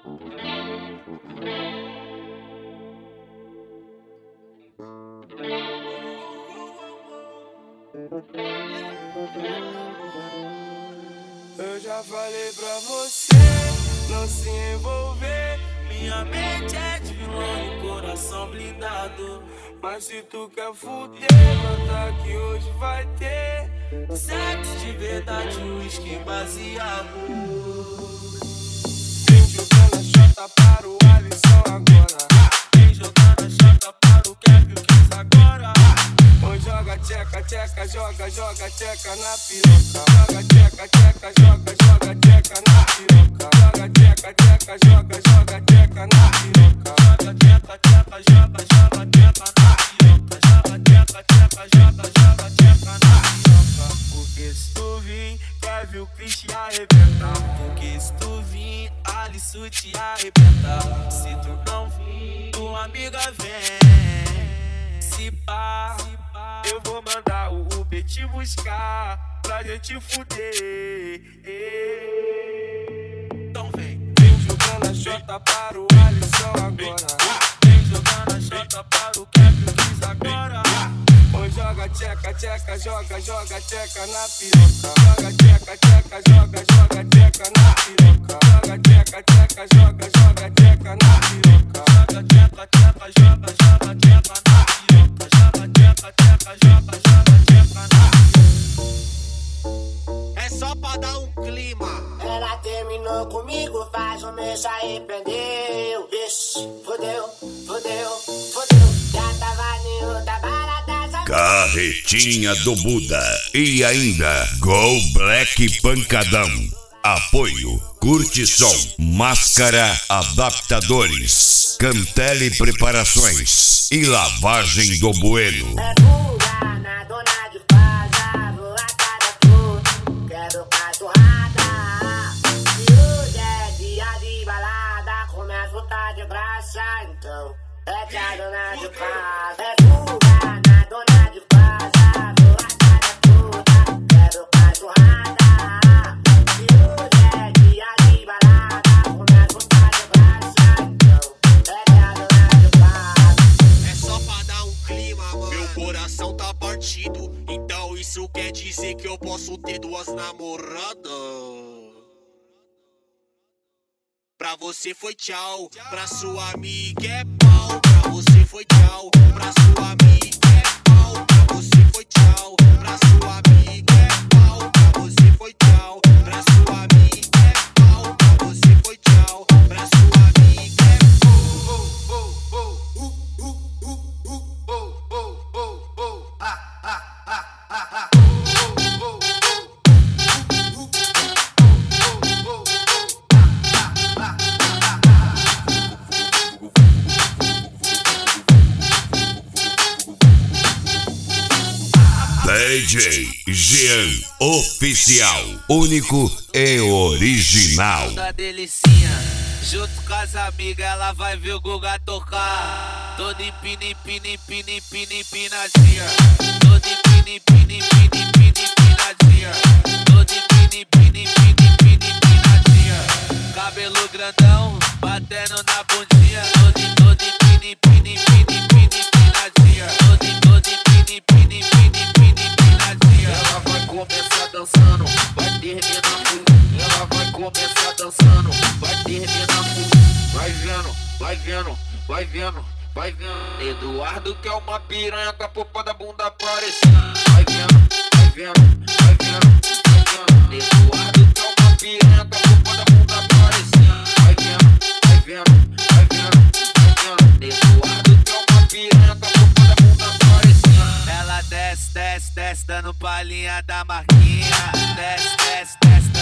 Eu já falei pra você não se envolver. Minha mente é de vilão e coração blindado. Mas se tu quer fuder, brota que hoje vai ter sexo de verdade, uísque baseado. Vem jogando a chota para o Alisson agora. Vem jogando a chota para o Kevin Kiss agora. Oi, joga tcheca, tcheca, joga, joga tcheca na piroca. Joga tcheca, tcheca, joga, joga tcheca na piroca. Joga tcheca, tcheca, joga, joga tcheca na piroca. Joga tcheca, tcheca, joga, joga tcheca na piroca. Joga tcheca, tcheca, joga, joga tcheca na piroca. Porque se tu vir, Kevin Kiss te arrebentar. Porque se tu vir, Alisson te arrebentar. Se tu não vir, tua amiga vem. Se pá, eu vou mandar o Uber te buscar pra gente fuder. Então vem jogando a chota para o Alisson agora. Vem jogando a chota para o Kevin Kiss agora. Oi, joga tcheca, tcheca, joga, joga tcheca na piroca. Joga tcheca, tcheca, joga, joga tcheca na piroca. Joga tcheca, tcheca, joga, joga tcheca na piroca. Joga tcheca, tcheca, joga, joga tcheca na piroca. Joga tcheca, tcheca, joga, joga tcheca na piroca. É só pra dar um clima. Ela terminou comigo, faz um mês, arrependeu. Vixe, fodeu, fodeu, fodeu. Já tava em outra balada. Carretinha do Buda e ainda Go Black Pancadão. Apoio Curte Som, Máscara Adaptadores, Cantele Preparações e Lavagem do Bueno. É fuga na dona de casa, vou atrás tudo, quero cachorrada. Se hoje é dia de balada, começa a tá de graça, então é que a dona de casa. É fuga na dona de casa, vou atrás tudo, quero cachorrada. Se hoje é dia de balada, começa a tá de graça, então é que a dona de casa. É só pra dar um clima, mano. Meu coração tá partido, então isso quer dizer que eu posso ter duas namoradas. Pra você foi tchau, pra sua amiga é pau. Pra você foi tchau, pra sua amiga é pau. Pra você foi tchau, pra sua amiga é pau. Pra você foi tchau, pra sua amiga é pau. Pra você foi tchau, pra sua amiga é DJ Jean Oficial, único e original. Da delicinha, junto com as amigas, ela vai ver o Guga tocar. Todo empina, empina, empina, empina, empinadinha. Todo empina, empina, empina, empina, empinadinha. Todo empina, empina, empina, empina, empinadinha. Cabelo grandão, batendo na bundinha. Todo empina, empina, empina, empina, empinadinha. Todo empina, empina, empina, empina, empinadinha. Ela vai começar dançando, vai terminar full. Ela vai começar dançando, vai terminar full. Vai vendo, vai vendo, vai vendo, vai vendo. Eduardo que é uma piranha com a popa da bunda aparecendo. Vai vendo, vai vendo, vai vendo, vai vendo. Eduardo que é uma piranha com a popa da bunda aparecendo. Vai vendo, vai vendo, vai vendo, vai vendo. Eduardo que é uma piranha com a popa da bunda aparecendo. Ela desce, desce, desce, dando palhinha da marquinha. Desce, desce, desce,